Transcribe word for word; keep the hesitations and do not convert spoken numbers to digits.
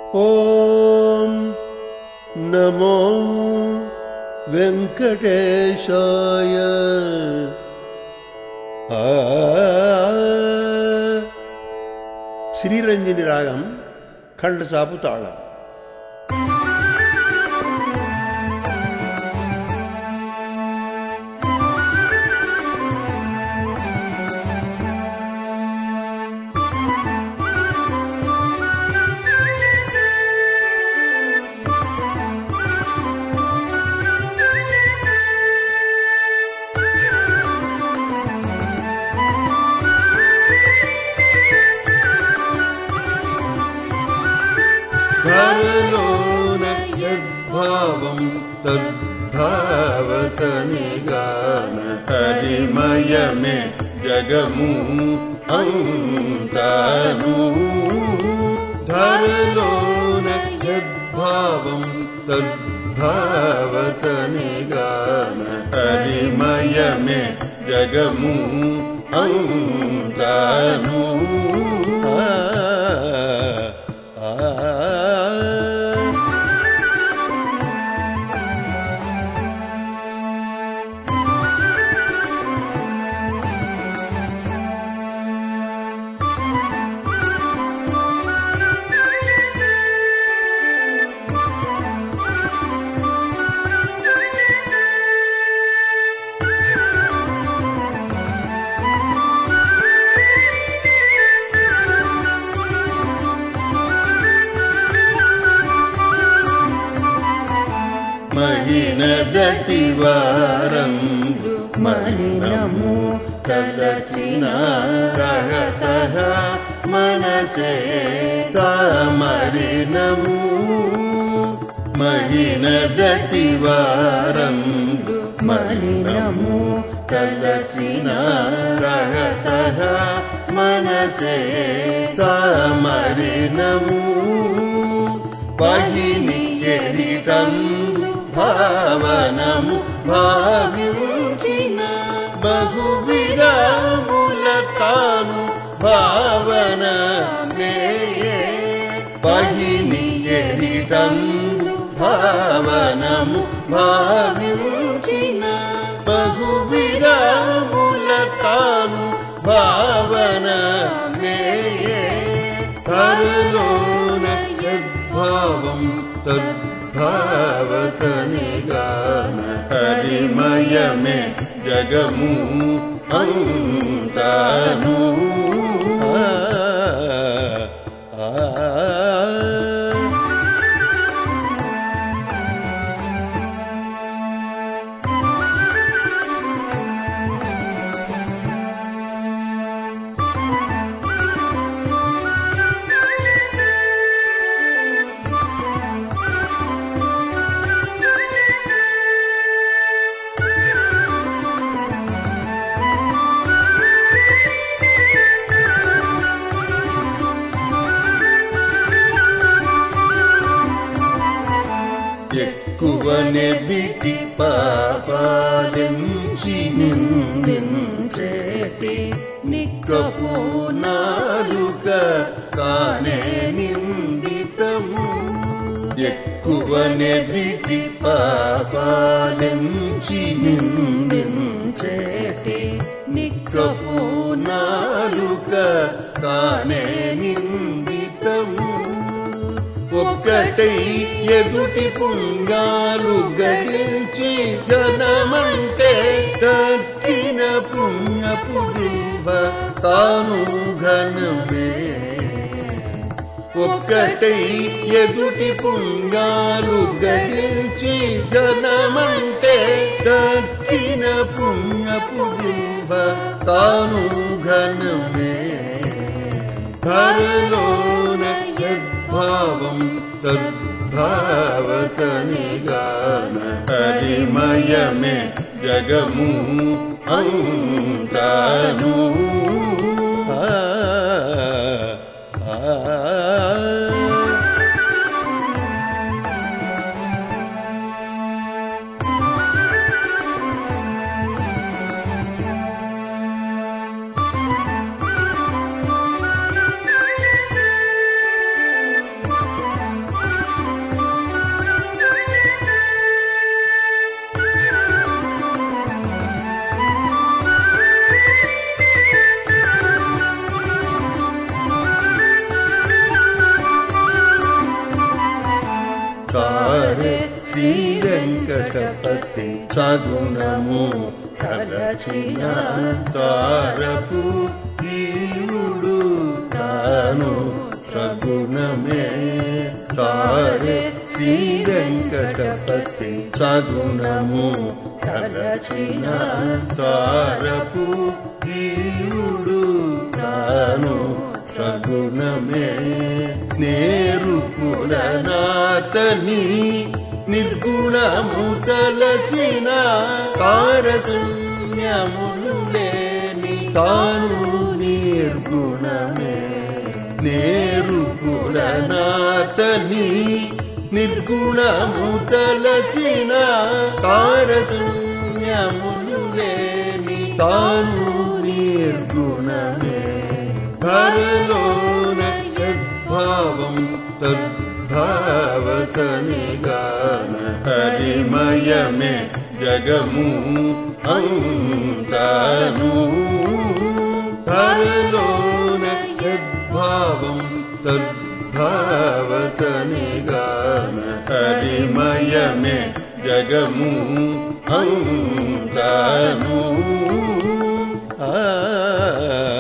ఓం నమో వెంకటేశాయ. శ్రీరంజని రాగం ఖండచాపు తాళం. ధరలోన యద్భావం తద్భావత నిగాన హరిమయమే జగము అంతాను. ధరలోన యద్భావం తద్భావత నిగాన హరిమయమే జగము అంతాను. మహినదటి వారందు మలినము తలచిన రహతః మనసే తామలినము. మహినదటి వారందు మలినము తలచిన రహతః మనసే తామలినము. పహిని ఎరిటందు భావనము భావించిన బహువిరాముల తాను భావన మేయే. పహిని ఎరిటందు భావనము భావించిన బహువిరాముల తాను భావన మేయే. ధరలోన యద్భావం తద్భావత నిగాన హరిమయమే జగము అంతాను. ఎక్కువనెదిటి పాపాలించి నిందించేటి నిక్కపు నాలుక కానే నిందితము. ఎక్కువనెదిటి పాపాలించి నిందించేటి నిక్కపు నాలుక కానే నిందితము. ఒక్కటై ఎదుటి పుణ్యాలు గడించి ఘనమంటే దక్కిన పుణ్యపు దింబ తాను ఘనమే. ఒక్కటై ఎదుటి పుణ్యాలు గడించి ఘనమంటే దక్కిన పుణ్యపు దింబ తాను ఘనమే. ధరలోన యద్భావం తద్భావత నిగాన హరిమయమే జగము అంతాను. తారే శ్రీ వెంకటపతి సగుణము కలచిన తారపు జీవుడు తాను సగుణమే తారే శ్రీ వెంకటపతి సగుణము కలచిన తారపు జీవుడు తాను సగుణమే నేరుకుల నాతని నిర్గుణము తలచిన తారతమ్యములు లేని తాను నిర్గుణమే నేరుకుల నాతని నిర్గుణము తలచిన తారతమ్యములు లేని తాను నిర్గుణమే ధరలోన యద్భావం తద్భావతనిగాన హరిమయమే జగము అంతాను ధరలోన యద్భావం తద్భావతనిగాన హరిమయమే జగము అంతాను ఆ